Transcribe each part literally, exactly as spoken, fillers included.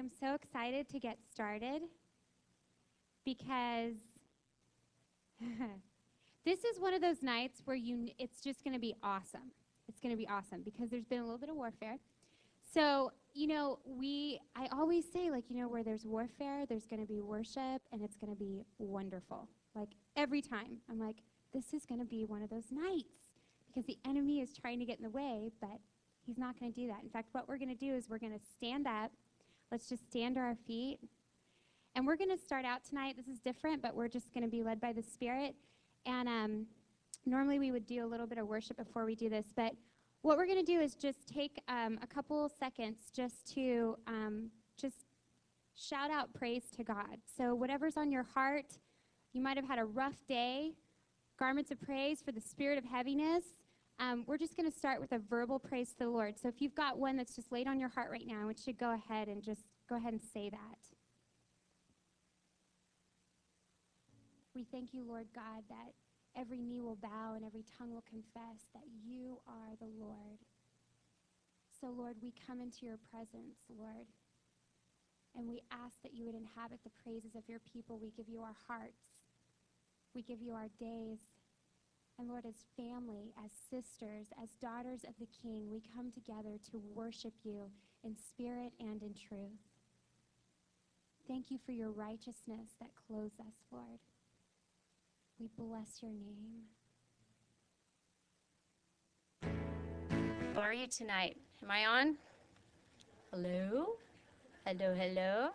am so excited to get started because this is one of those nights where you kn- it's just going to be awesome. It's going to be awesome because there's been a little bit of warfare. So, you know, we I always say, like, you know, where there's warfare, there's going to be worship, and it's going to be wonderful. Like, every time I'm like, this is going to be one of those nights because the enemy is trying to get in the way, but he's not going to do that. In fact, what we're going to do is we're going to stand up. Let's just stand to our feet. And we're going to start out tonight. This is different, but we're just going to be led by the Spirit. And um, normally we would do a little bit of worship before we do this, but what we're going to do is just take um, a couple seconds just to um, just shout out praise to God. So whatever's on your heart, you might have had a rough day, garments of praise for the spirit of heaviness. Um, we're just going to start with a verbal praise to the Lord. So if you've got one that's just laid on your heart right now, I want you to go ahead and just go ahead and say that. We thank you, Lord God, that every knee will bow and every tongue will confess that you are the Lord. So, Lord, we come into your presence, Lord, and we ask that you would inhabit the praises of your people. We give you our hearts. We give you our days. And Lord, as family, as sisters, as daughters of the King, we come together to worship you in spirit and in truth. Thank you for your righteousness that clothes us, Lord. We bless your name. How are you tonight? Am I on? Hello? Hello, hello?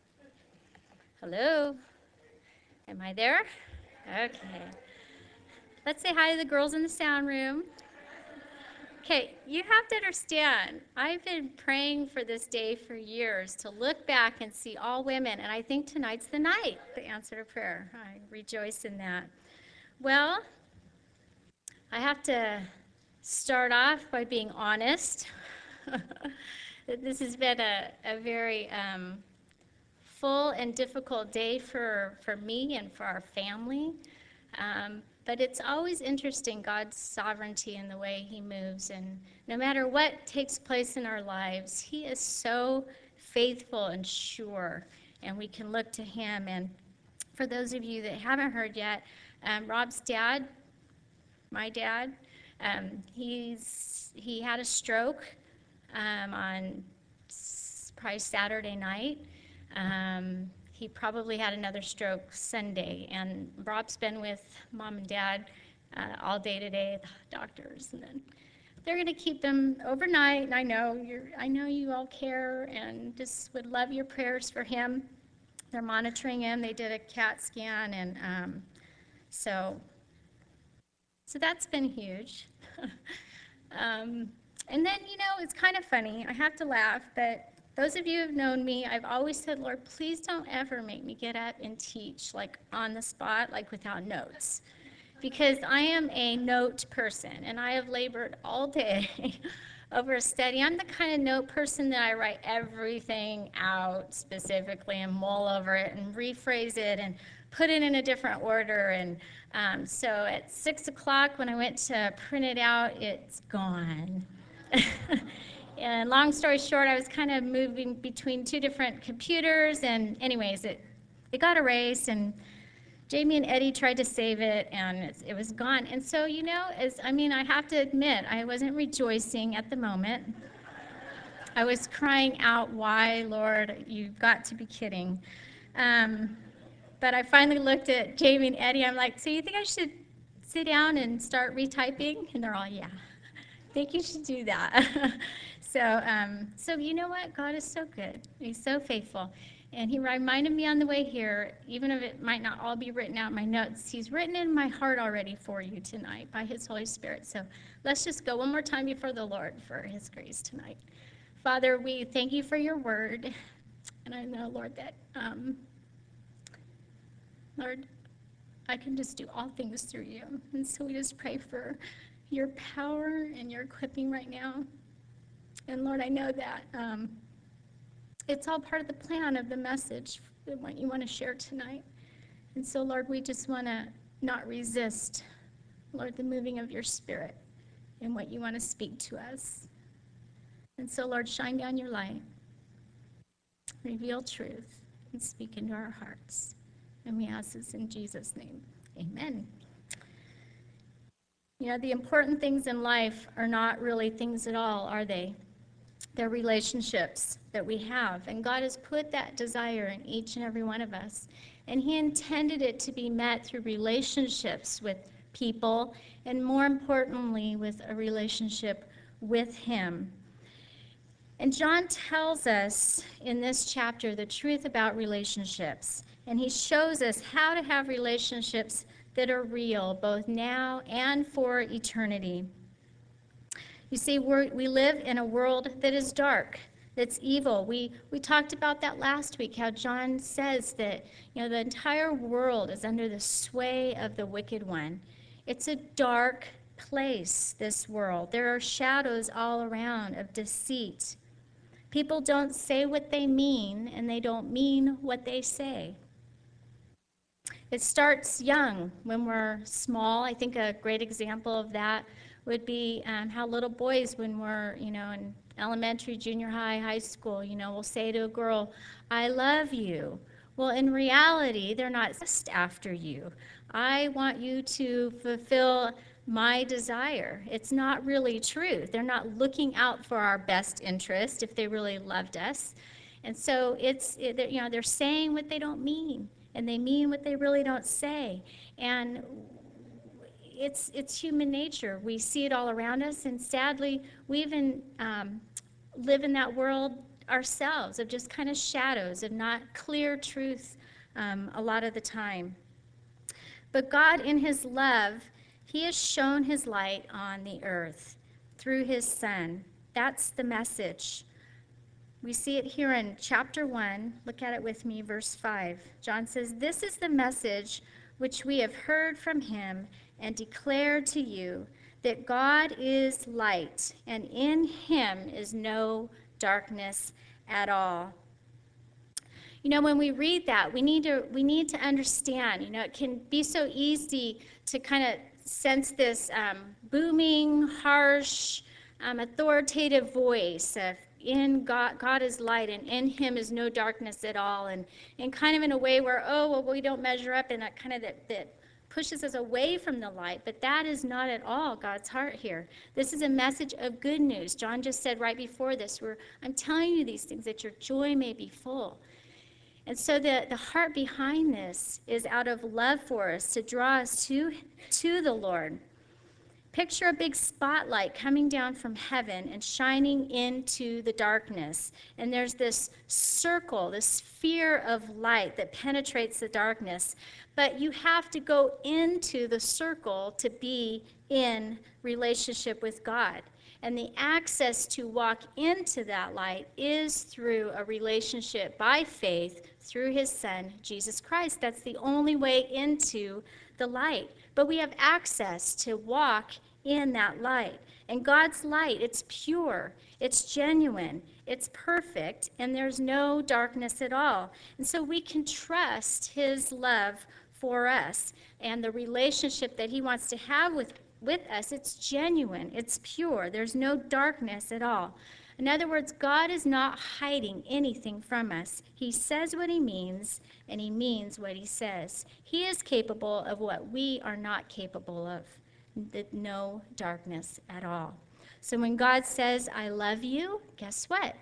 Hello? Am I there? Okay. Let's say hi to the girls in the sound room. Okay, you have to understand, I've been praying for this day for years to look back and see all women, and I think tonight's the night, the answer to prayer. I rejoice in that. Well, I have to start off by being honest. This has been a, a very um, full and difficult day for, for me and for our family. Um, but it's always interesting, God's sovereignty and the way he moves. And no matter what takes place in our lives, he is so faithful and sure. And we can look to him. And for those of you that haven't heard yet, um, Rob's dad, my dad, um, he's he had a stroke um, on s- probably Saturday night. Um, he probably had another stroke Sunday, and Rob's been with mom and dad uh, all day today, the doctors, and then they're going to keep them overnight. And I know you're, I know you all care, and just would love your prayers for him. They're monitoring him. They did a CAT scan, and um, so. So that's been huge. um, and then, you know, it's kind of funny. I have to laugh, but those of you who have known me, I've always said, Lord, please don't ever make me get up and teach, like, on the spot, like, without notes. Because I am a note person, and I have labored all day over a study. I'm the kind of note person that I write everything out specifically and mull over it and rephrase it and put it in a different order. And um, so at six o'clock when I went to print it out, it's gone. And long story short, I was kind of moving between two different computers, and anyways, it, it got erased, and Jamie and Eddie tried to save it, and it, it was gone. And so, you know, as I mean, I have to admit, I wasn't rejoicing at the moment. I was crying out, why, Lord, you've got to be kidding. Um, but I finally looked at Jamie and Eddie. I'm like, so you think I should sit down and start retyping? And they're all, yeah, I think you should do that. so, um, so you know what? God is so good. He's so faithful. And he reminded me on the way here, even if it might not all be written out in my notes, he's written in my heart already for you tonight by his Holy Spirit. So let's just go one more time before the Lord for his grace tonight. Father, we thank you for your word. And I know, Lord, that, um, Lord, I can just do all things through you. And so we just pray for your power and your equipping right now. And Lord, I know that um, it's all part of the plan of the message that what you want to share tonight. And so, Lord, we just want to not resist, Lord, the moving of your Spirit and what you want to speak to us. And so, Lord, shine down your light. reveal truth, and speak into our hearts. And we ask this in Jesus' name. Amen. You know, the important things in life are not really things at all, are they? They're relationships that we have. And God has put that desire in each and every one of us. And He intended it to be met through relationships with people, and more importantly, with a relationship with Him. And John tells us in this chapter the truth about relationships. And he shows us how to have relationships that are real, both now and for eternity. You see, we're, we live in a world that is dark, that's evil. We, we talked about that last week, how John says that, you know, the entire world is under the sway of the wicked one. It's a dark place, this world. There are shadows all around of deceit. People don't say what they mean, and they don't mean what they say. It starts young when we're small. I think a great example of that would be um, how little boys, when we're, you know, in elementary, junior high, high school, you know, will say to a girl, "I love you." Well, in reality, they're not just after you. I want you to fulfill my desire. It's not really true. They're not looking out for our best interest if they really loved us. And so it's, it, you know, they're saying what they don't mean, and they mean what they really don't say. And it's, it's human nature. We see it all around us, and sadly, we even um, live in that world ourselves of just kind of shadows, of not clear truth um, a lot of the time. But God, in His love, He has shown His light on the earth through His Son. That's the message. We see it here in chapter one. Look at it with me, verse five. John says, "This is the message which we have heard from Him and declared to you, that God is light, and in Him is no darkness at all." You know, when we read that, we need to we need to understand, you know, it can be so easy to kind of sense this um, booming, harsh, um, authoritative voice of in God, God is light, and in Him is no darkness at all, and, and kind of in a way where, oh, well, we don't measure up, and that kind of that, that pushes us away from the light. But that is not at all God's heart here. This is a message of good news. John just said right before this, where I'm telling you these things that your joy may be full. And so the, the heart behind this is out of love for us, to draw us to, to the Lord. Picture a big spotlight coming down from heaven and shining into the darkness. And there's this circle, this sphere of light that penetrates the darkness. But you have to go into the circle to be in relationship with God. And the access to walk into that light is through a relationship by faith through His Son, Jesus Christ. That's the only way into the light. But we have access to walk in that light. And God's light, it's pure, it's genuine, it's perfect, and there's no darkness at all. And so we can trust His love for us and the relationship that He wants to have with with us. It's genuine, it's pure, there's no darkness at all. In other words, God is not hiding anything from us. He says what He means, and He means what He says. He is capable of what we are not capable of, no darkness at all. So when God says, "I love you," guess what?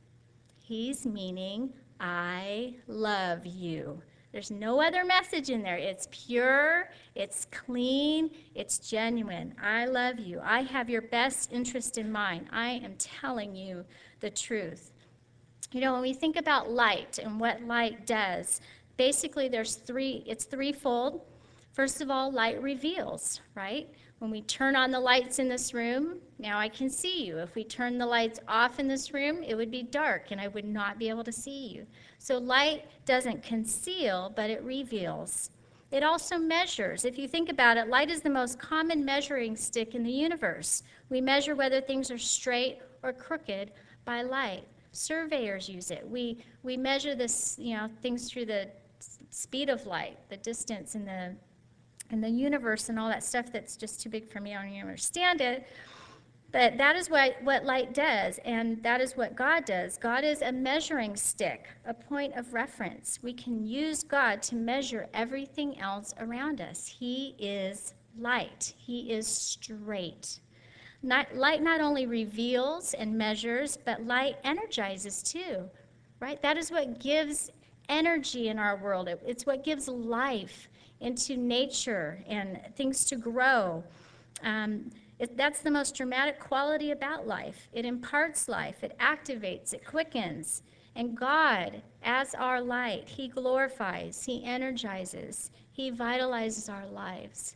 He's meaning, I love you. There's no other message in there. It's pure, it's clean, it's genuine. I love you. I have your best interest in mind. I am telling you the truth. You know, when we think about light and what light does, basically there's three, it's threefold. First of all, light reveals, right? When we turn on the lights in this room, now I can see you. If we turn the lights off in this room, it would be dark and I would not be able to see you. So light doesn't conceal, but it reveals. It also measures. If you think about it, light is the most common measuring stick in the universe. We measure whether things are straight or crooked by light. Surveyors use it. We, we measure this, you know, things through the speed of light, the distance in the, in the universe and all that stuff that's just too big for me. I don't even understand it. But that is what, what light does, and that is what God does. God is a measuring stick, a point of reference. We can use God to measure everything else around us. He is light. He is straight. Not, light not only reveals and measures, but light energizes too, right? That is what gives energy in our world. It, it's what gives life into nature and things to grow. Um, it, that's the most dramatic quality about life. It imparts life, it activates, it quickens. And God, as our light, He glorifies, He energizes, He vitalizes our lives.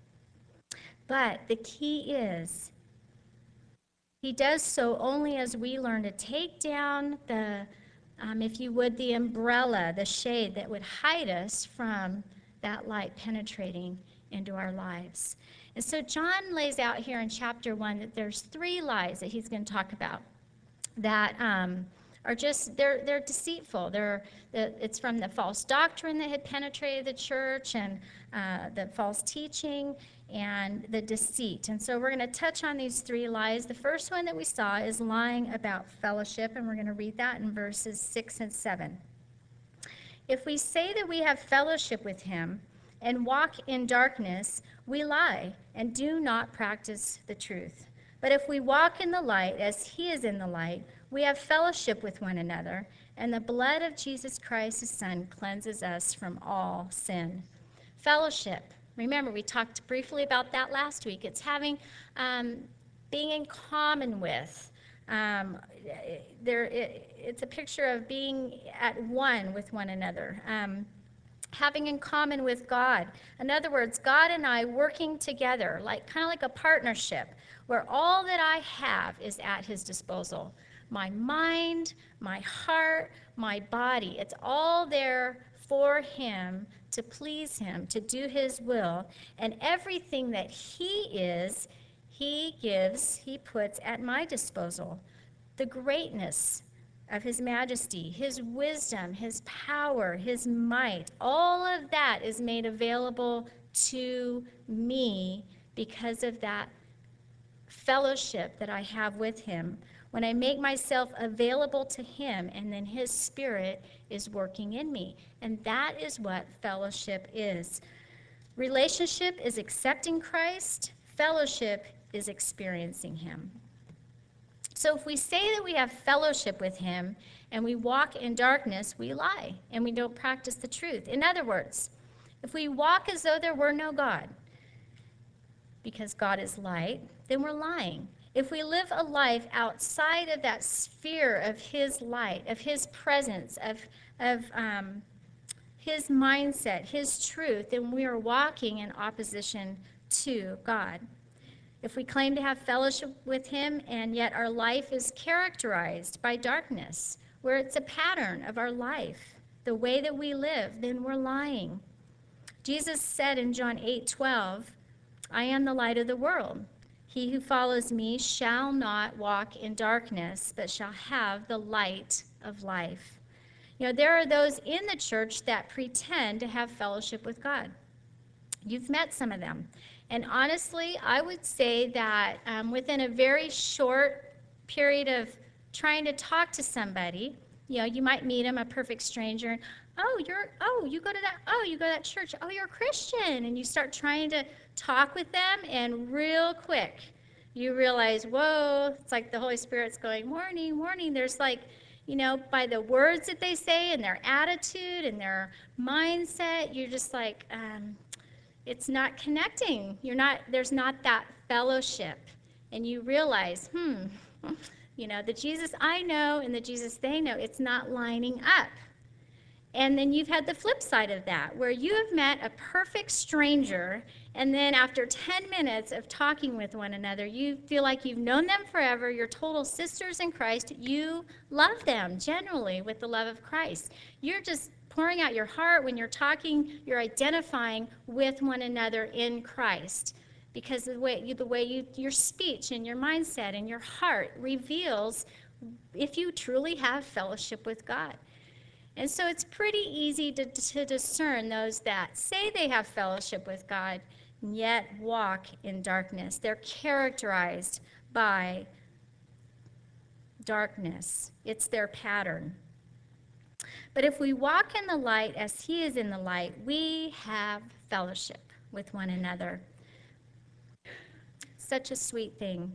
But the key is, He does so only as we learn to take down the, um, if you would, the umbrella, the shade that would hide us from that light penetrating into our lives. And so John lays out here in chapter one that there's three lies that he's going to talk about that um, are just, they're, they're deceitful. They're, the, it's from the false doctrine that had penetrated the church and uh, the false teaching and the deceit. And so we're going to touch on these three lies. The first one that we saw is lying about fellowship, and we're going to read that in verses six and seven. If we say that we have fellowship with him and walk in darkness, we lie and do not practice the truth. But if we walk in the light as he is in the light, we have fellowship with one another, and the blood of Jesus Christ, his Son, cleanses us from all sin. Fellowship. Remember, we talked briefly about that last week. It's having, um, being in common with. Um, there, it, it's a picture of being at one with one another. Um, having in common with God. In other words, God and I working together, like kind of like a partnership, where all that I have is at his disposal. My mind, my heart, my body, it's all there for him, to please him, to do his will. And everything that he is, he gives, he puts at my disposal. The greatness of his majesty, his wisdom, his power, his might, all of that is made available to me because of that fellowship that I have with him. When I make myself available to him, and then his Spirit is working in me. And that is what fellowship is. Relationship is accepting Christ. Fellowship is experiencing him. So if we say that we have fellowship with him and we walk in darkness, we lie and we don't practice the truth. In other words, if we walk as though there were no God, because God is light, then we're lying. If we live a life outside of that sphere of his light, of his presence, of, of um, his mindset, his truth, then we are walking in opposition to God. If we claim to have fellowship with him and yet our life is characterized by darkness, where it's a pattern of our life, the way that we live, then we're lying. Jesus said in John eight twelve, I am the light of the world. He who follows me shall not walk in darkness, but shall have the light of life. You know, there are those in the church that pretend to have fellowship with God. You've met some of them. And honestly, I would say that um, within a very short period of trying to talk to somebody, you know, you might meet them, a perfect stranger, and, oh, you're, oh, you go to that, oh, you go to that church, oh, you're a Christian, and you start trying to talk with them, and real quick, you realize, whoa, it's like the Holy Spirit's going, warning, warning. There's like, you know, by the words that they say and their attitude and their mindset, you're just like, um, it's not connecting. You're not, there's not that fellowship. And you realize, hmm, you know, the Jesus I know and the Jesus they know, it's not lining up. And then you've had the flip side of that, where you have met a perfect stranger, and then after ten minutes of talking with one another, you feel like you've known them forever, you're total sisters in Christ, you love them generally with the love of Christ. You're just pouring out your heart when you're talking, you're identifying with one another in Christ. Because the way, you, the way you, your speech and your mindset and your heart reveals if you truly have fellowship with God. And so it's pretty easy to, to discern those that say they have fellowship with God, and yet walk in darkness. They're characterized by darkness. It's their pattern. But if we walk in the light as he is in the light, we have fellowship with one another. Such a sweet thing.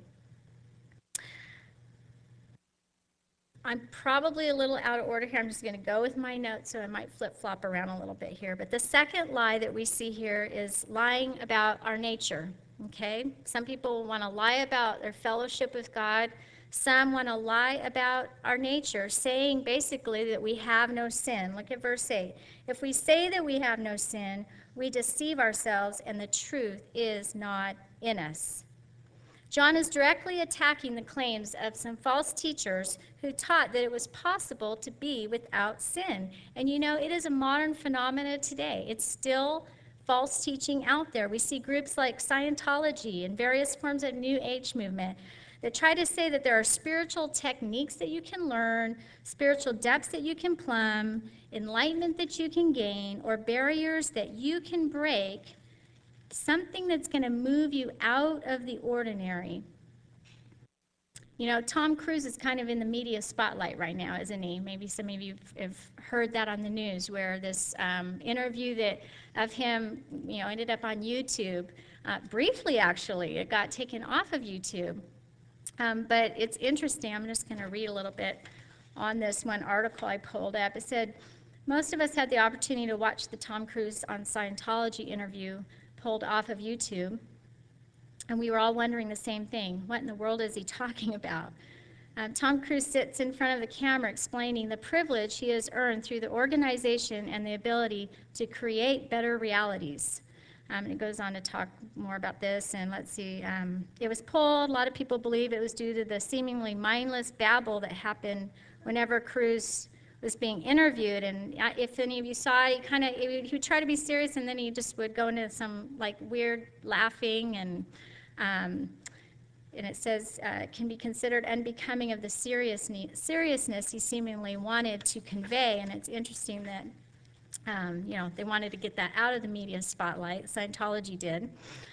I'm probably a little out of order here. I'm just going to go with my notes, so I might flip-flop around a little bit here. But the second lie that we see here is lying about our nature, okay? Some people want to lie about their fellowship with God. Some want to lie about our nature, saying basically that we have no sin. Look at verse eight. If we say that we have no sin, we deceive ourselves, and the truth is not in us. John is directly attacking the claims of some false teachers who taught that it was possible to be without sin. And you know, it is a modern phenomenon today. It's still false teaching out there. We see groups like Scientology and various forms of New Age movement that try to say that there are spiritual techniques that you can learn, spiritual depths that you can plumb, enlightenment that you can gain, or barriers that you can break, something that's going to move you out of the ordinary. You know, Tom Cruise is kind of in the media spotlight right now, isn't he? Maybe some of you have heard that on the news, where this um, interview that of him, you know, ended up on YouTube. Uh, briefly, actually, it got taken off of YouTube. Um, but it's interesting. I'm just going to read a little bit on this one article I pulled up. It said, most of us had the opportunity to watch the Tom Cruise on Scientology interview pulled off of YouTube, and we were all wondering the same thing. What in the world is he talking about? Um, Tom Cruise sits in front of the camera explaining the privilege he has earned through the organization and the ability to create better realities. Um, and it goes on to talk more about this, and let's see. Um, it was pulled. A lot of people believe it was due to the seemingly mindless babble that happened whenever Cruise was being interviewed. And if any of you saw, he kind of he would try to be serious, and then he just would go into some like weird laughing, and um, and it says uh, can be considered unbecoming of the seriousness seriousness he seemingly wanted to convey. And it's interesting that um, you know they wanted to get that out of the media spotlight. Scientology did.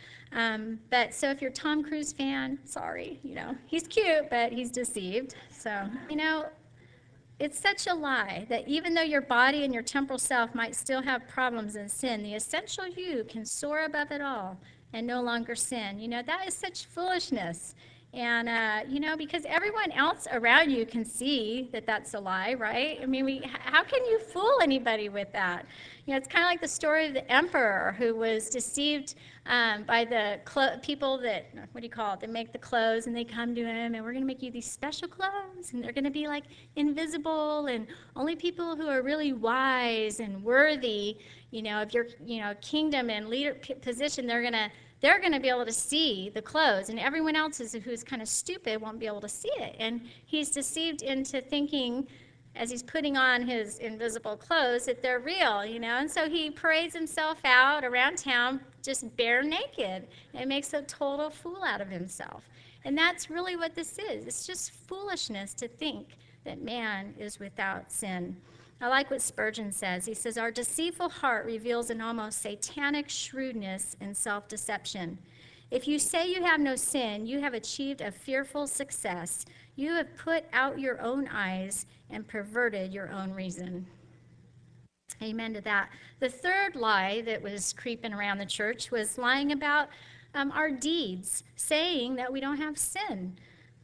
Um, but so if you're a Tom Cruise fan, sorry, you know he's cute, but he's deceived. So you know. It's such a lie that even though your body and your temporal self might still have problems and sin, the essential you can soar above it all and no longer sin. You know, that is such foolishness. And, uh, you know, because everyone else around you can see that that's a lie, right? I mean, we, how can you fool anybody with that? You know, it's kind of like the story of the emperor who was deceived um, by the clo- people that, what do you call it, they make the clothes, and they come to him, and we're going to make you these special clothes, and they're going to be like invisible, and only people who are really wise and worthy, you know, of your, you know, kingdom and leader p- position, they're going to they're going to be able to see the clothes, and everyone else is, who's kind of stupid won't be able to see it. And he's deceived into thinking, as he's putting on his invisible clothes, that they're real, you know. And so he parades himself out around town just bare naked and makes a total fool out of himself. And that's really what this is. It's just foolishness to think that man is without sin. I like what Spurgeon says. He says, our deceitful heart reveals an almost satanic shrewdness and self-deception. If you say you have no sin, you have achieved a fearful success. You have put out your own eyes and perverted your own reason. Amen to that. The third lie that was creeping around the church was lying about um, our deeds, saying that we don't have sin,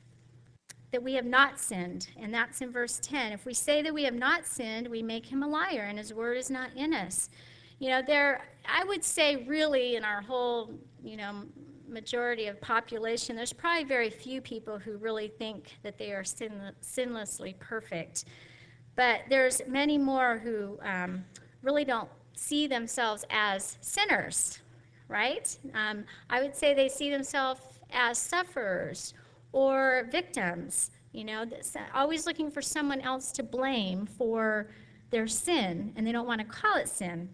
that we have not sinned, and that's in verse ten. If we say that we have not sinned, we make him a liar, and his word is not in us. You know, there, I would say really in our whole, you know, majority of population, there's probably very few people who really think that they are sin, sinlessly perfect. But there's many more who um, really don't see themselves as sinners, right? Um, I would say they see themselves as sufferers or victims, you know, always looking for someone else to blame for their sin, and they don't want to call it sin.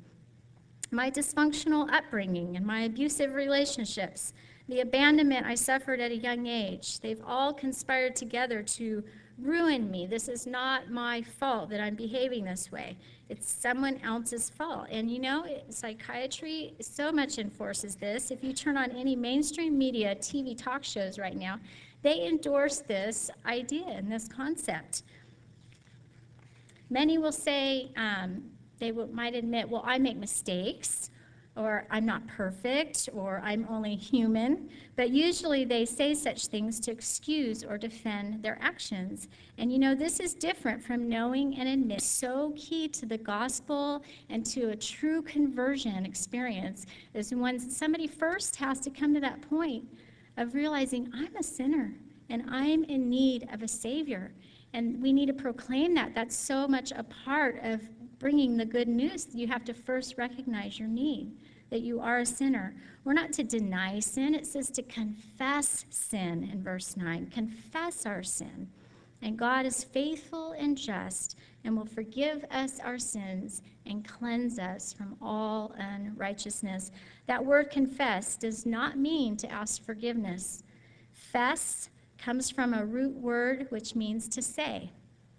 My dysfunctional upbringing and my abusive relationships, the abandonment I suffered at a young age, they've all conspired together to ruin me. This is not my fault that I'm behaving this way. It's someone else's fault. And you know, psychiatry so much enforces this. If you turn on any mainstream media, T V talk shows right now, They endorse this idea and this concept. Many will say, um, they will, might admit, well, I make mistakes, or I'm not perfect, or I'm only human. But usually they say such things to excuse or defend their actions. And you know, this is different from knowing and admit. So key to the gospel and to a true conversion experience is when somebody first has to come to that point of realizing I'm a sinner and I'm in need of a Savior. And we need to proclaim that. That's so much a part of bringing the good news. You have to first recognize your need, that you are a sinner. We're not to deny sin. It says to confess sin in verse nine. Confess our sin. And God is faithful and just and will forgive us our sins and cleanse us from all unrighteousness. That word confess does not mean to ask forgiveness. Fess comes from a root word which means to say.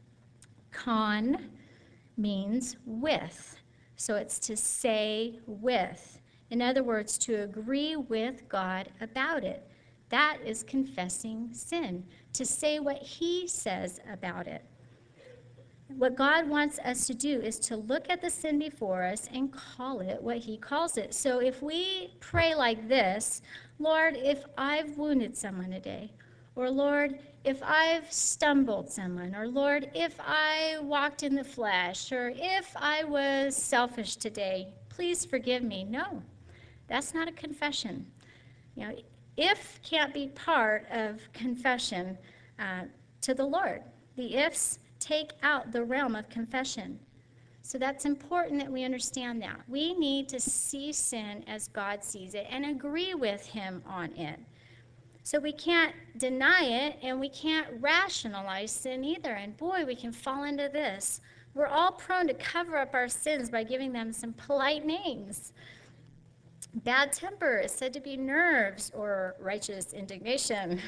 Con means with. So it's to say with. In other words, to agree with God about it. That is confessing sin, to say what he says about it. What God wants us to do is to look at the sin before us and call it what he calls it. So if we pray like this, Lord, if I've wounded someone today, or Lord, if I've stumbled someone, or Lord, if I walked in the flesh, or if I was selfish today, please forgive me. No, that's not a confession. You know, if can't be part of confession uh, to the Lord. The ifs take out the realm of confession. So that's important that we understand that. We need to see sin as God sees it and agree with him on it. So we can't deny it, and we can't rationalize sin either. And boy, we can fall into this. We're all prone to cover up our sins by giving them some polite names. Bad temper is said to be nerves or righteous indignation.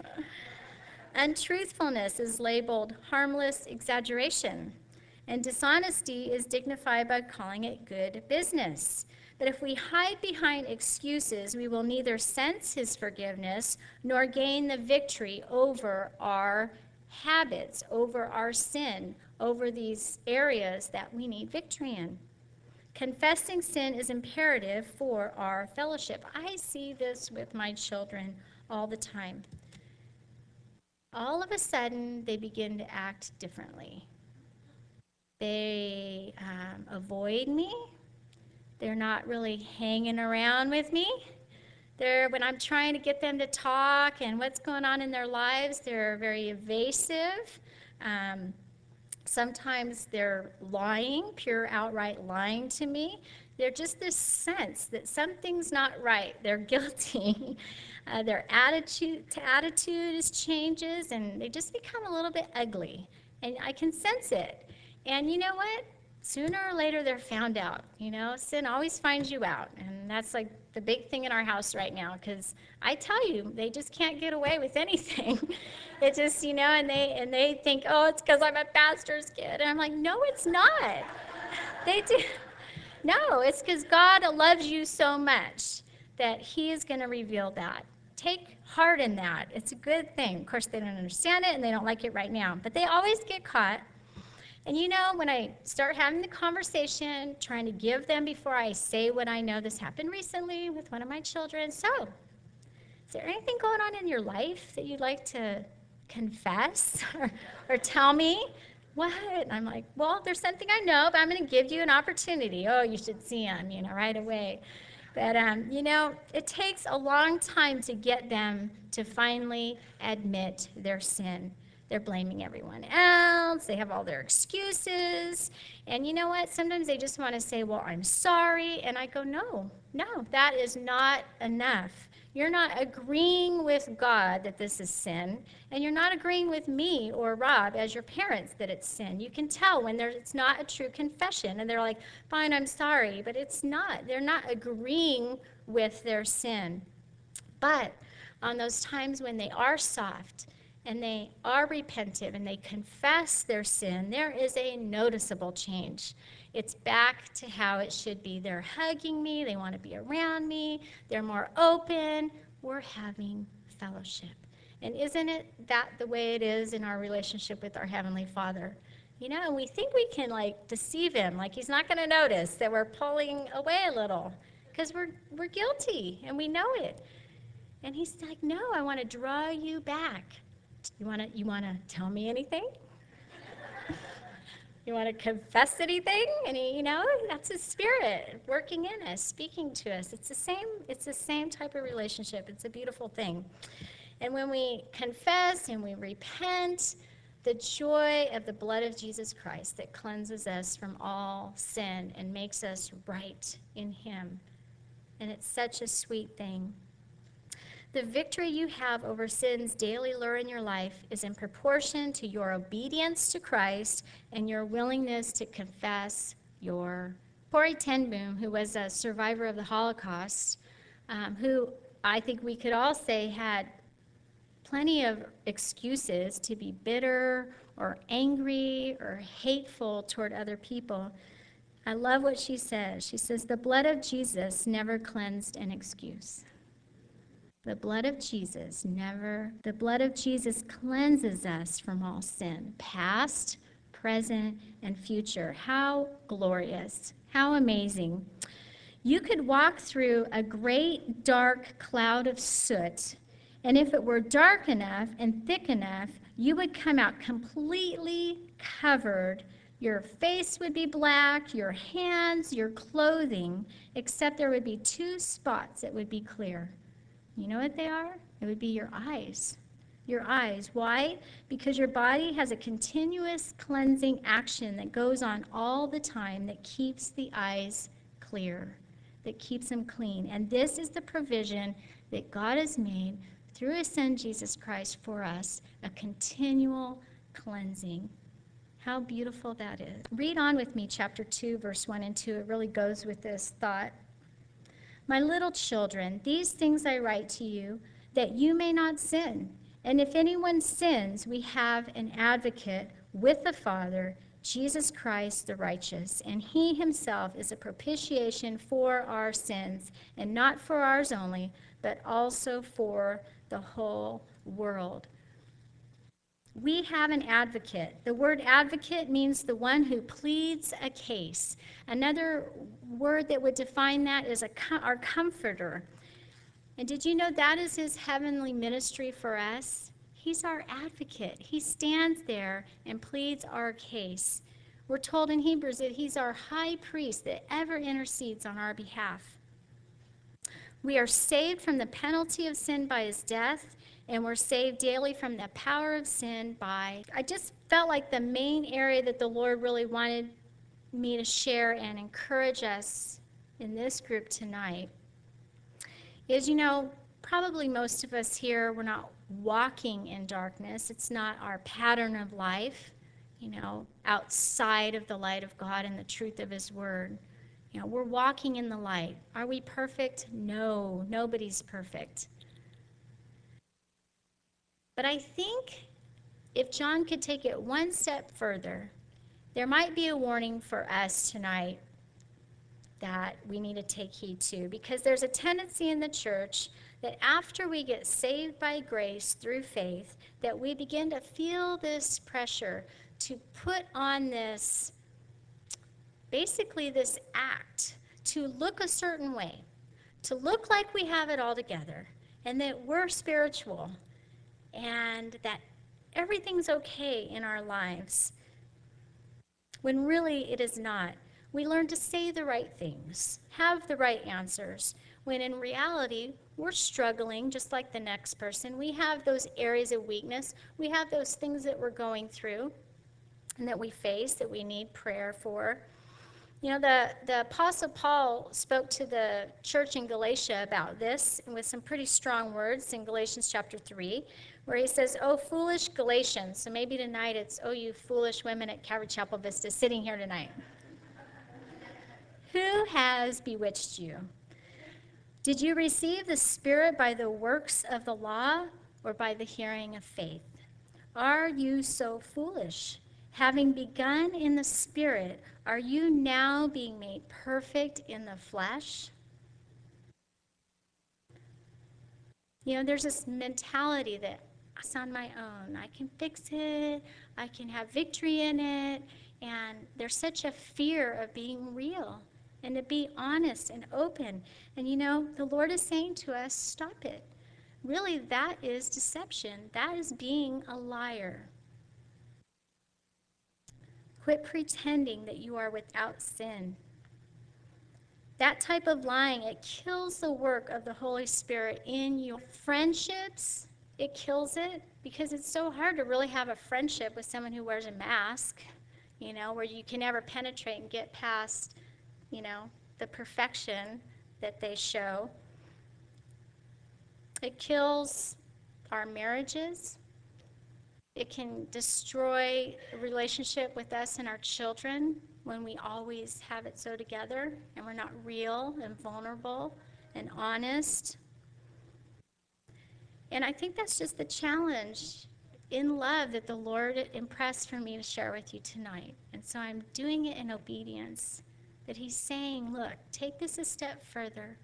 Untruthfulness is labeled harmless exaggeration. And dishonesty is dignified by calling it good business. But if we hide behind excuses, we will neither sense his forgiveness nor gain the victory over our habits, over our sin, over these areas that we need victory in. Confessing sin is imperative for our fellowship. I see this with my children all the time. All of a sudden, they begin to act differently. They um, avoid me. They're not really hanging around with me. They're, when I'm trying to get them to talk and what's going on in their lives, they're very evasive. Um, sometimes they're lying, pure outright lying to me. They're just this sense that something's not right. They're guilty. uh, their attitude to attitude is changes, and they just become a little bit ugly. And I can sense it. And you know what? Sooner or later, they're found out. You know, sin always finds you out. And that's like the big thing in our house right now, because I tell you, they just can't get away with anything. It just, you know, and they and they think, oh, it's because I'm a pastor's kid. And I'm like, no, it's not. They do. No, it's because God loves you so much that he is going to reveal that. Take heart in that. It's a good thing. Of course, they don't understand it and they don't like it right now, but they always get caught. And you know, when I start having the conversation, trying to give them before I say what I know, this happened recently with one of my children. So, is there anything going on in your life that you'd like to confess or, or tell me? What? And I'm like, well, there's something I know, but I'm going to give you an opportunity. Oh, you should see him, you know, right away. But, um, you know, it takes a long time to get them to finally admit their sin. They're blaming everyone else. They have all their excuses. And you know what? Sometimes they just want to say, well, I'm sorry. And I go, no, no, that is not enough. You're not agreeing with God that this is sin, and you're not agreeing with me or Rob as your parents that it's sin. You can tell when there's, it's not a true confession, and they're like, fine, I'm sorry, but it's not. They're not agreeing with their sin. But on those times when they are soft, and they are repentant and they confess their sin, there is a noticeable change. It's back to how it should be. They're hugging me, they want to be around me, they're more open. We're having fellowship. And isn't it that the way it is in our relationship with our Heavenly Father? You know, and we think we can like deceive him, like he's not going to notice that we're pulling away a little because we're, we're guilty and we know it. And he's like, no, I want to draw you back. You want to you want to tell me anything? You want to confess anything? And he, you know, that's his spirit working in us, speaking to us. It's the same, it's the same type of relationship. It's a beautiful thing. And when we confess and we repent, the joy of the blood of Jesus Christ that cleanses us from all sin and makes us right in him. And it's such a sweet thing. The victory you have over sin's daily lure in your life is in proportion to your obedience to Christ and your willingness to confess your. Corrie ten Boom, who was a survivor of the Holocaust, um, who I think we could all say had plenty of excuses to be bitter or angry or hateful toward other people. I love what she says. She says, the blood of Jesus never cleansed an excuse. The blood of Jesus never, the blood of Jesus cleanses us from all sin, past, present, and future. How glorious, how amazing. You could walk through a great dark cloud of soot, and if it were dark enough and thick enough, you would come out completely covered. Your face would be black, your hands, your clothing, except there would be two spots that would be clear. You know what they are? It would be your eyes. Your eyes. Why? Because your body has a continuous cleansing action that goes on all the time that keeps the eyes clear, that keeps them clean. And this is the provision that God has made through his Son, Jesus Christ, for us, a continual cleansing. How beautiful that is. Read on with me, chapter two, verse one and two. It really goes with this thought. My little children, these things I write to you, that you may not sin. And if anyone sins, we have an advocate with the Father, Jesus Christ the righteous. And he himself is a propitiation for our sins, and not for ours only, but also for the whole world. We have an advocate. The word advocate means the one who pleads a case. Another word that would define that is a, our comforter. And did you know that is his heavenly ministry for us? He's our advocate. He stands there and pleads our case. We're told in Hebrews that he's our high priest that ever intercedes on our behalf. We are saved from the penalty of sin by his death, and we're saved daily from the power of sin by, I just felt like the main area that the Lord really wanted me to share and encourage us in this group tonight is, you know, probably most of us here, we're not walking in darkness. It's not our pattern of life, you know, outside of the light of God and the truth of his word. You know, we're walking in the light. Are we perfect? No, nobody's perfect. But I think if John could take it one step further, there might be a warning for us tonight that we need to take heed to, because there's a tendency in the church that after we get saved by grace through faith, that we begin to feel this pressure to put on this, basically this act, to look a certain way, to look like we have it all together, and that we're spiritual, and that everything's okay in our lives, when really it is not. We learn to say the right things, have the right answers, when in reality, we're struggling just like the next person. We have those areas of weakness. We have those things that we're going through and that we face that we need prayer for. You know, the, the Apostle Paul spoke to the church in Galatia about this with some pretty strong words in Galatians chapter three, where he says, "Oh, foolish Galatians." So maybe tonight it's, "Oh, you foolish women at Calvary Chapel Vista sitting here tonight. Who has bewitched you? Did you receive the Spirit by the works of the law or by the hearing of faith? Are you so foolish? Having begun in the Spirit, are you now being made perfect in the flesh?" You know, there's this mentality that on my own. I can fix it. I can have victory in it. And there's such a fear of being real and to be honest and open. And you know, the Lord is saying to us, stop it. Really, that is deception. That is being a liar. Quit pretending that you are without sin. That type of lying, it kills the work of the Holy Spirit in your friendships. It kills it because it's so hard to really have a friendship with someone who wears a mask, you know, where you can never penetrate and get past, you know, the perfection that they show. It kills our marriages. It can destroy a relationship with us and our children when we always have it so together and we're not real and vulnerable and honest. And I think that's just the challenge in love that the Lord impressed for me to share with you tonight. And so I'm doing it in obedience, that he's saying, look, take this a step further.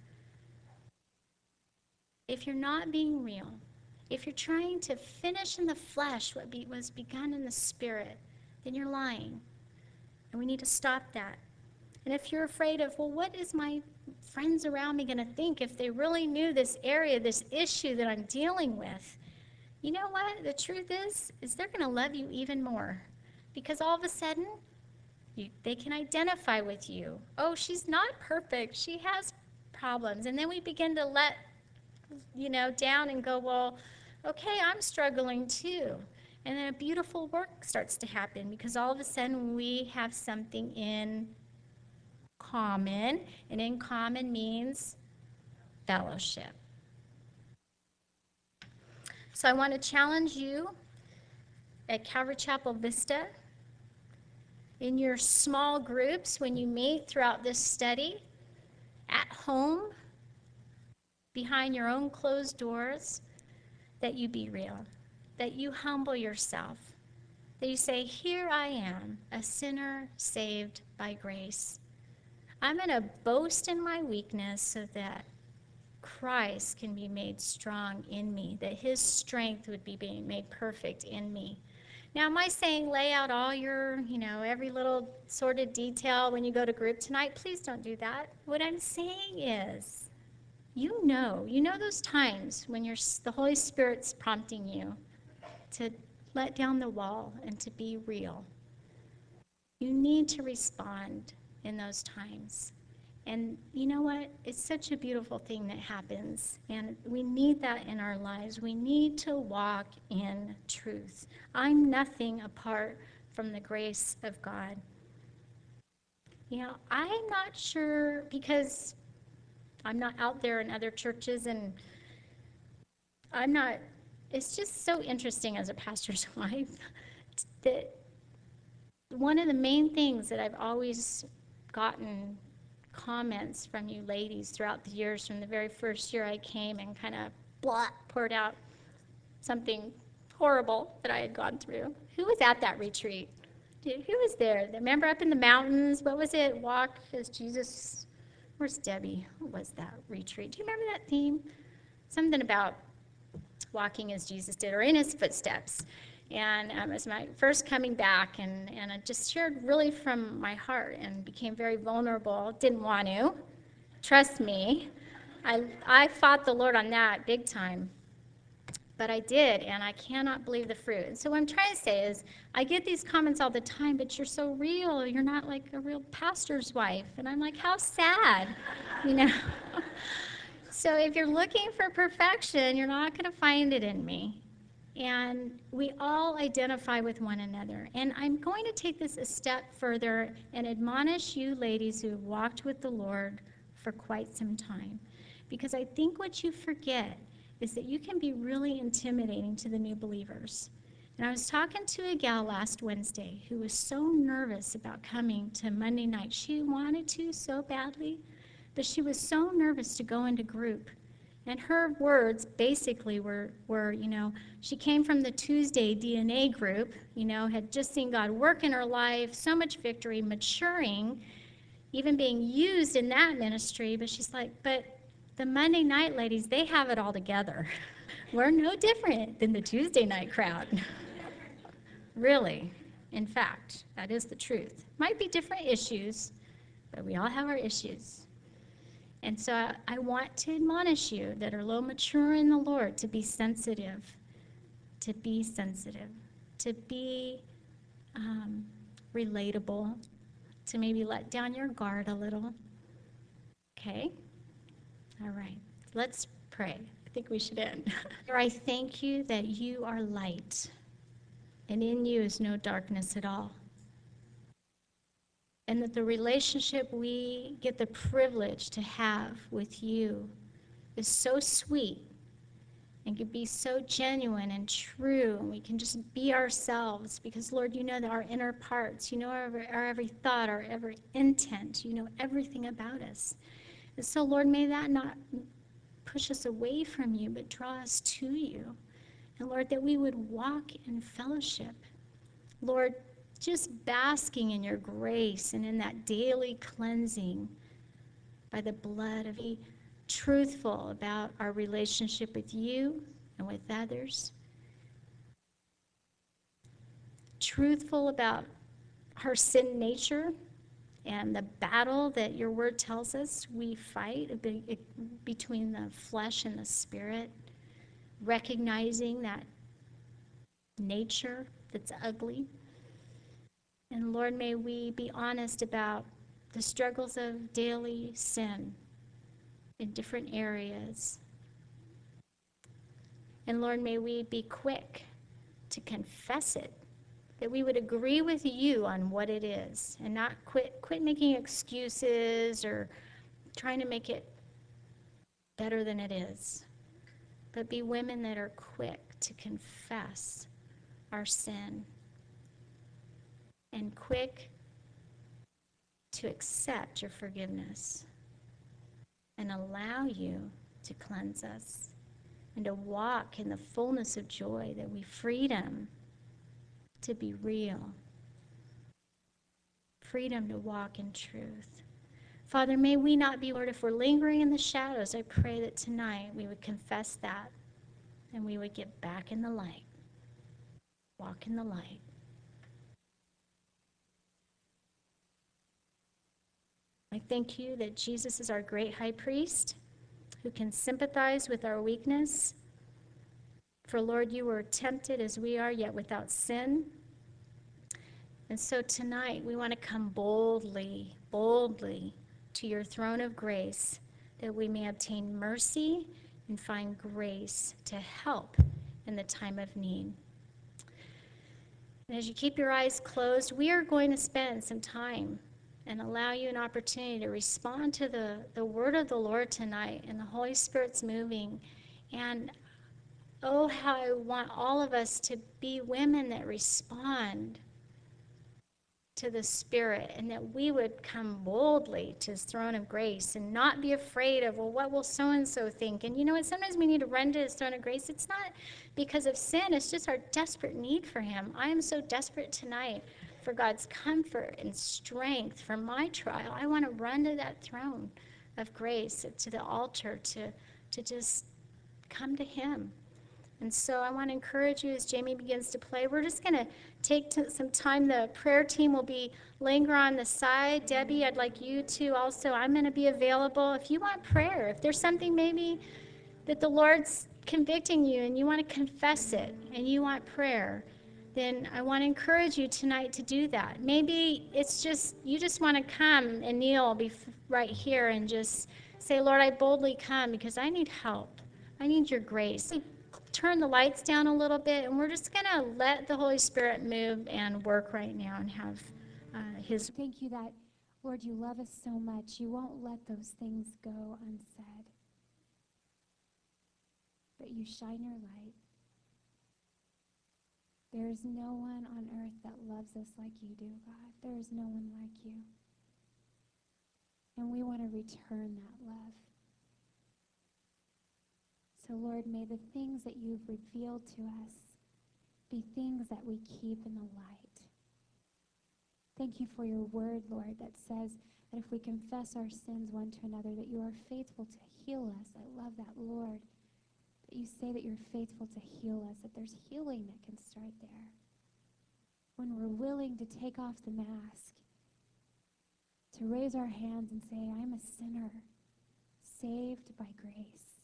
If you're not being real, if you're trying to finish in the flesh what be, was begun in the spirit, then you're lying. And we need to stop that. And if you're afraid of, well, what is my friends around me going to think if they really knew this area, this issue that I'm dealing with? You know what? The truth is, is they're going to love you even more. Because all of a sudden, you, they can identify with you. Oh, she's not perfect. She has problems. And then we begin to let, you know, down and go, well, okay, I'm struggling too. And then a beautiful work starts to happen because all of a sudden we have something in common, and in common means fellowship. So I want to challenge you at Calvary Chapel Vista, in your small groups when you meet throughout this study, at home, behind your own closed doors, that you be real, that you humble yourself, that you say, here I am, a sinner saved by grace. I'm going to boast in my weakness so that Christ can be made strong in me, that his strength would be being made perfect in me. Now, am I saying lay out all your, you know, every little sordid detail when you go to group tonight? Please don't do that. What I'm saying is, you know, you know those times when you're, the Holy Spirit's prompting you to let down the wall and to be real. You need to respond in those times. And you know what? It's such a beautiful thing that happens. And we need that in our lives. We need to walk in truth. I'm nothing apart from the grace of God. You know, I'm not sure, because I'm not out there in other churches, and I'm not, it's just so interesting as a pastor's wife that one of the main things that I've always gotten comments from you ladies throughout the years, from the very first year I came and kind of blah, poured out something horrible that I had gone through. Who was at that retreat? Who was there? Remember up in the mountains? What was it? Walk as Jesus. Where's Debbie? What was that retreat? Do you remember that theme? Something about walking as Jesus did, or in his footsteps. And um, it was my first coming back, and, and I just shared really from my heart and became very vulnerable. Didn't want to. Trust me. I, I fought the Lord on that big time. But I did, and I cannot believe the fruit. And so what I'm trying to say is, I get these comments all the time, but you're so real. You're not like a real pastor's wife. And I'm like, how sad, you know? So if you're looking for perfection, you're not going to find it in me. And we all identify with one another. And I'm going to take this a step further and admonish you ladies who have walked with the Lord for quite some time. Because I think what you forget is that you can be really intimidating to the new believers. And I was talking to a gal last Wednesday who was so nervous about coming to Monday night. She wanted to so badly, but she was so nervous to go into group. And her words basically were, were, you know, she came from the Tuesday D N A group, you know, had just seen God work in her life, so much victory, maturing, even being used in that ministry. But she's like, but the Monday night ladies, they have it all together. We're no different than the Tuesday night crowd. Really. In fact, that is the truth. Might be different issues, but we all have our issues. And so I, I want to admonish you that are a little mature in the Lord to be sensitive, to be sensitive, to be um, relatable, to maybe let down your guard a little. Okay? All right. Let's pray. I think we should end. Lord, I thank you that you are light, and in you is no darkness at all. And that the relationship we get the privilege to have with you is so sweet and can be so genuine and true, and we can just be ourselves because, Lord, you know that our inner parts, you know our, our every thought, our every intent, you know everything about us. And so, Lord, may that not push us away from you, but draw us to you. And, Lord, that we would walk in fellowship. Lord, just basking in your grace and in that daily cleansing by the blood of you, truthful about our relationship with you and with others, truthful about our sin nature and the battle that your word tells us we fight between the flesh and the spirit, recognizing that nature that's ugly. And Lord, may we be honest about the struggles of daily sin in different areas. And Lord, may we be quick to confess it, that we would agree with you on what it is and not quit, quit making excuses or trying to make it better than it is, but be women that are quick to confess our sin and quick to accept your forgiveness and allow you to cleanse us and to walk in the fullness of joy, that we freedom to be real, freedom to walk in truth. Father, may we not be, Lord, if we're lingering in the shadows, I pray that tonight we would confess that and we would get back in the light, walk in the light. I thank you that Jesus is our great high priest who can sympathize with our weakness. For, Lord, you were tempted as we are, yet without sin. And so tonight we want to come boldly, boldly to your throne of grace, that we may obtain mercy and find grace to help in the time of need. And as you keep your eyes closed, we are going to spend some time and allow you an opportunity to respond to the, the word of the Lord tonight, and the Holy Spirit's moving. And oh, how I want all of us to be women that respond to the Spirit, and that we would come boldly to his throne of grace and not be afraid of, well, what will so-and-so think? And you know what? Sometimes we need to run to his throne of grace. It's not because of sin. It's just our desperate need for him. I am so desperate tonight for God's comfort and strength for my trial. I want to run to that throne of grace, to the altar, to, to just come to him. And so I want to encourage you as Jamie begins to play. We're just going to take t- some time. The prayer team will be linger on the side. Debbie, I'd like you to also. I'm going to be available. If you want prayer, if there's something maybe that the Lord's convicting you and you want to confess it and you want prayer, then I want to encourage you tonight to do that. Maybe it's just, you just want to come and kneel bef- right here and just say, Lord, I boldly come because I need help. I need your grace. Turn the lights down a little bit, and we're just going to let the Holy Spirit move and work right now and have uh, his. Thank you that, Lord, you love us so much. You won't let those things go unsaid. That you shine your light. There is no one on earth that loves us like you do, God. There is no one like you. And we want to return that love. So, Lord, may the things that you've revealed to us be things that we keep in the light. Thank you for your word, Lord, that says that if we confess our sins one to another, that you are faithful to heal us. I love that, Lord. that you say that you're faithful to heal us, that there's healing that can start there. When we're willing to take off the mask, to raise our hands and say, I'm a sinner, saved by grace.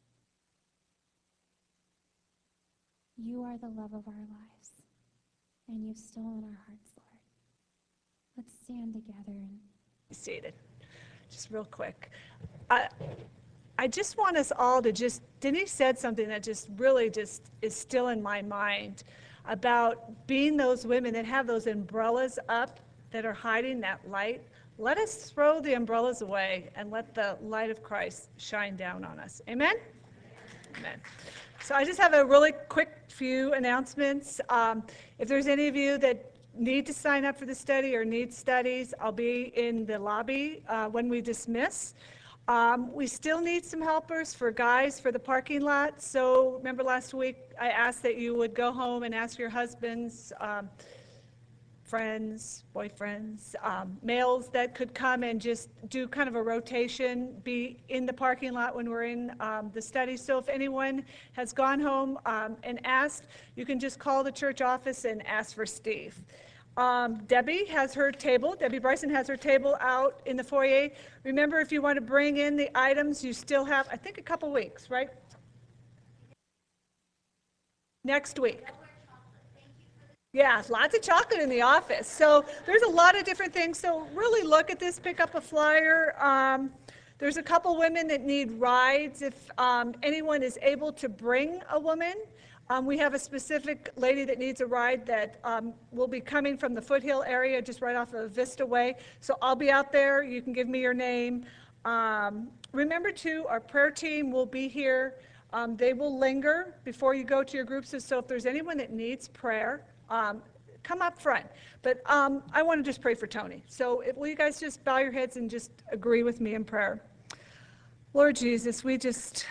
You are the love of our lives, and you've stolen our hearts, Lord. Let's stand together and seated. Just real quick. I, I just want us all to just, Denise said something that just really just is still in my mind about being those women that have those umbrellas up that are hiding that light. Let us throw the umbrellas away and let the light of Christ shine down on us. Amen? Amen. So I just have a really quick few announcements. Um, if there's any of you that need to sign up for the study or need studies, I'll be in the lobby uh, when we dismiss. Um, we still need some helpers for guys for the parking lot. So remember last week I asked that you would go home and ask your husbands, um, friends, boyfriends, um, males that could come and just do kind of a rotation, be in the parking lot when we're in um, the study. So if anyone has gone home um, and asked, you can just call the church office and ask for Steve. Um, Debbie has her table, Debbie Bryson has her table out in the foyer. Remember, if you want to bring in the items, you still have, I think, a couple weeks, right? Next week. Yeah, lots of chocolate in the office. So there's a lot of different things. So really look at this, pick up a flyer. Um, there's a couple women that need rides. If um, anyone is able to bring a woman, um, we have a specific lady that needs a ride that um, will be coming from the Foothill area, just right off of Vista Way. So I'll be out there. You can give me your name. Um, remember too, our prayer team will be here. Um, they will linger before you go to your groups. So if there's anyone that needs prayer, Um, come up front. But um, I want to just pray for Tony. So if, will you guys just bow your heads and just agree with me in prayer? Lord Jesus, we just,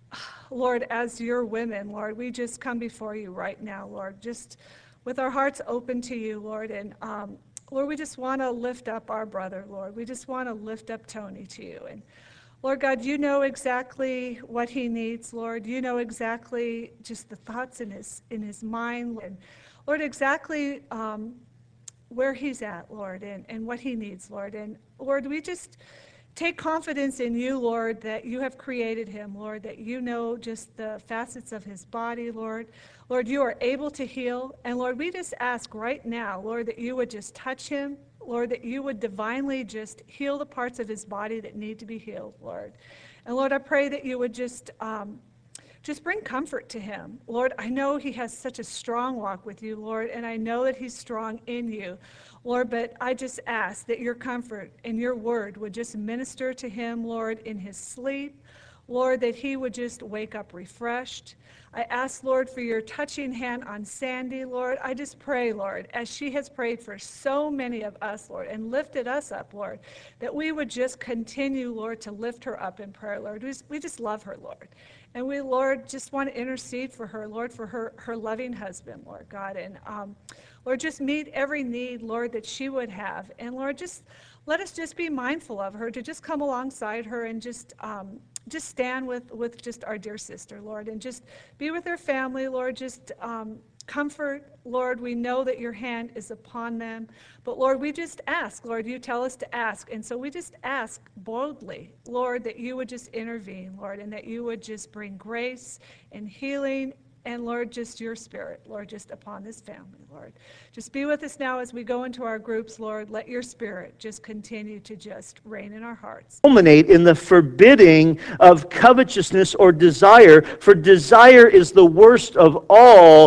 Lord, as your women, Lord, we just come before you right now, Lord, just with our hearts open to you, Lord. And um, Lord, we just want to lift up our brother, Lord. We just want to lift up Tony to you. And Lord God, you know exactly what he needs, Lord. You know exactly just the thoughts in his in his mind. And Lord, exactly um, where he's at, Lord, and, and what he needs, Lord. And Lord, we just take confidence in you, Lord, that you have created him, Lord, that you know just the facets of his body, Lord. Lord, you are able to heal. And Lord, we just ask right now, Lord, that you would just touch him, Lord, that you would divinely just heal the parts of his body that need to be healed, Lord. And Lord, I pray that you would just um, Just bring comfort to him. Lord, I know he has such a strong walk with you, Lord, and I know that he's strong in you. Lord, but I just ask that your comfort and your word would just minister to him, Lord, in his sleep. Lord, that he would just wake up refreshed. I ask, Lord, for your touching hand on Sandy, Lord. I just pray, Lord, as she has prayed for so many of us, Lord, and lifted us up, Lord, that we would just continue, Lord, to lift her up in prayer, Lord. We just, we just love her, Lord. And we, Lord, just want to intercede for her, Lord, for her, her loving husband, Lord God. And, um, Lord, just meet every need, Lord, that she would have. And, Lord, just let us just be mindful of her, to just come alongside her and just um, just stand with, with just our dear sister, Lord, and just be with her family, Lord. Just um, comfort, Lord. We know that your hand is upon them. But, Lord, we just ask, Lord, you tell us to ask. And so we just ask boldly, Lord, that you would just intervene, Lord, and that you would just bring grace and healing. And Lord, just your spirit, Lord, just upon this family, Lord. Just be with us now as we go into our groups, Lord. Let your spirit just continue to just reign in our hearts. Culminate in the forbidding of covetousness or desire, for desire is the worst of all